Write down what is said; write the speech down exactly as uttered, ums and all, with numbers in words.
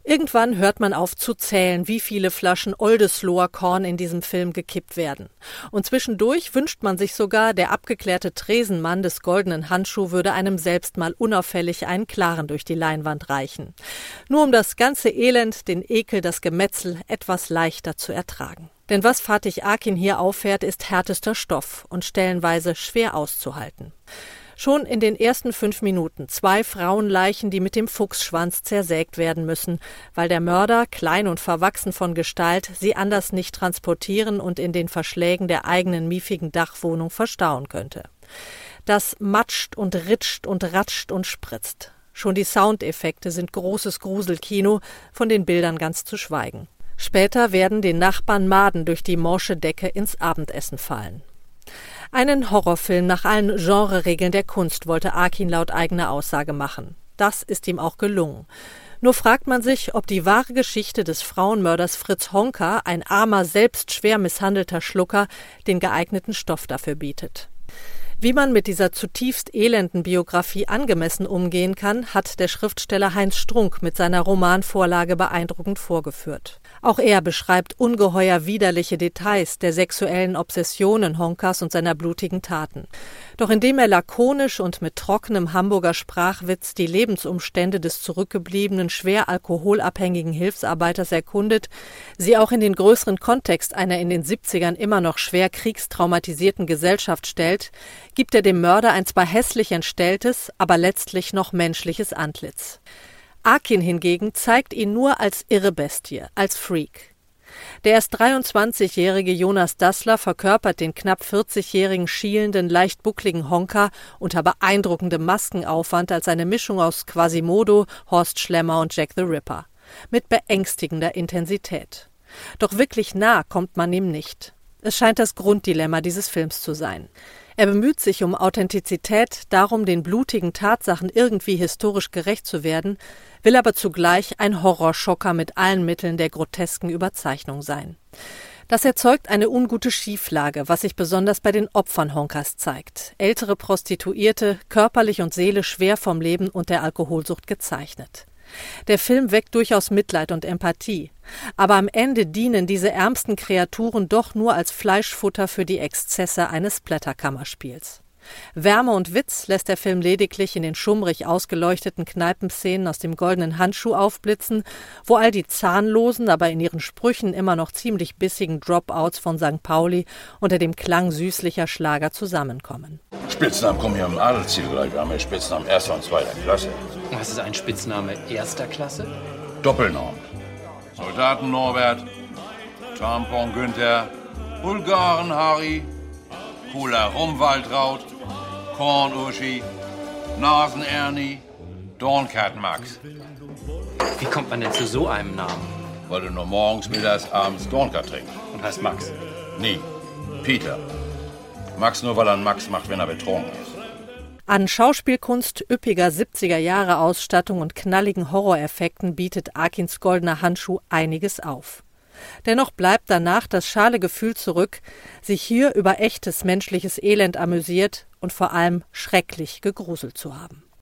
Irgendwann hört man auf zu zählen, wie viele Flaschen Oldesloher Korn in diesem Film gekippt werden. Und zwischendurch wünscht man sich sogar, der abgeklärte Tresenmann des Goldenen Handschuh würde einem selbst mal unauffällig einen Klaren durch die Leinwand reichen. Nur um das ganze Elend, den Ekel, das Gemetzel etwas leichter zu ertragen. Denn was Fatih Akin hier auffährt, ist härtester Stoff und stellenweise schwer auszuhalten. Schon in den ersten fünf Minuten zwei Frauenleichen, die mit dem Fuchsschwanz zersägt werden müssen, weil der Mörder, klein und verwachsen von Gestalt, sie anders nicht transportieren und in den Verschlägen der eigenen miefigen Dachwohnung verstauen könnte. Das matscht und ritscht und ratscht und spritzt. Schon die Soundeffekte sind großes Gruselkino, von den Bildern ganz zu schweigen. Später werden den Nachbarn Maden durch die morsche Decke ins Abendessen fallen. Einen Horrorfilm nach allen Genreregeln der Kunst wollte Akin laut eigener Aussage machen. Das ist ihm auch gelungen. Nur fragt man sich, ob die wahre Geschichte des Frauenmörders Fritz Honka, ein armer, selbst schwer misshandelter Schlucker, den geeigneten Stoff dafür bietet. Wie man mit dieser zutiefst elenden Biografie angemessen umgehen kann, hat der Schriftsteller Heinz Strunk mit seiner Romanvorlage beeindruckend vorgeführt. Auch er beschreibt ungeheuer widerliche Details der sexuellen Obsessionen Honkas und seiner blutigen Taten. Doch indem er lakonisch und mit trockenem Hamburger Sprachwitz die Lebensumstände des zurückgebliebenen, schwer alkoholabhängigen Hilfsarbeiters erkundet, sie auch in den größeren Kontext einer in den siebzigern immer noch schwer kriegstraumatisierten Gesellschaft stellt, gibt er dem Mörder ein zwar hässlich entstelltes, aber letztlich noch menschliches Antlitz. Akin hingegen zeigt ihn nur als irre Bestie, als Freak. Der erst dreiundzwanzigjährige Jonas Dassler verkörpert den knapp vierzigjährigen schielenden, leicht buckligen Honka unter beeindruckendem Maskenaufwand als eine Mischung aus Quasimodo, Horst Schlemmer und Jack the Ripper. Mit beängstigender Intensität. Doch wirklich nah kommt man ihm nicht. Es scheint das Grunddilemma dieses Films zu sein. Er bemüht sich um Authentizität, darum, den blutigen Tatsachen irgendwie historisch gerecht zu werden, will aber zugleich ein Horrorschocker mit allen Mitteln der grotesken Überzeichnung sein. Das erzeugt eine ungute Schieflage, was sich besonders bei den Opfern Honkas zeigt. Ältere Prostituierte, körperlich und seelisch schwer vom Leben und der Alkoholsucht gezeichnet. Der Film weckt durchaus Mitleid und Empathie, aber am Ende dienen diese ärmsten Kreaturen doch nur als Fleischfutter für die Exzesse eines Splatter-Kammerspiels. Wärme und Witz lässt der Film lediglich in den schummrig ausgeleuchteten Kneipenszenen aus dem Goldenen Handschuh aufblitzen, wo all die zahnlosen, aber in ihren Sprüchen immer noch ziemlich bissigen Dropouts von Sankt Pauli unter dem Klang süßlicher Schlager zusammenkommen. Spitznamen kommen hier im Adelszielbereich. Wir haben hier Spitznamen erster und zweiter Klasse. Was ist ein Spitzname erster Klasse? Doppelnorm. Soldaten Norbert, Tampon Günther, Bulgaren Harry, Cooler Rumwaldraut, Korn Uschi, Nasen Ernie, Dornkat Max. Wie kommt man denn zu so einem Namen? Weil du nur morgens, mittags, abends Dornkat trinkst. Und heißt Max? Nee, Peter. Max nur, weil er einen Max macht, wenn er betrunken ist. An Schauspielkunst, üppiger siebziger-Jahre-Ausstattung und knalligen Horroreffekten bietet Akins Goldener Handschuh einiges auf. Dennoch bleibt danach das schale Gefühl zurück, sich hier über echtes menschliches Elend amüsiert und vor allem schrecklich gegruselt zu haben.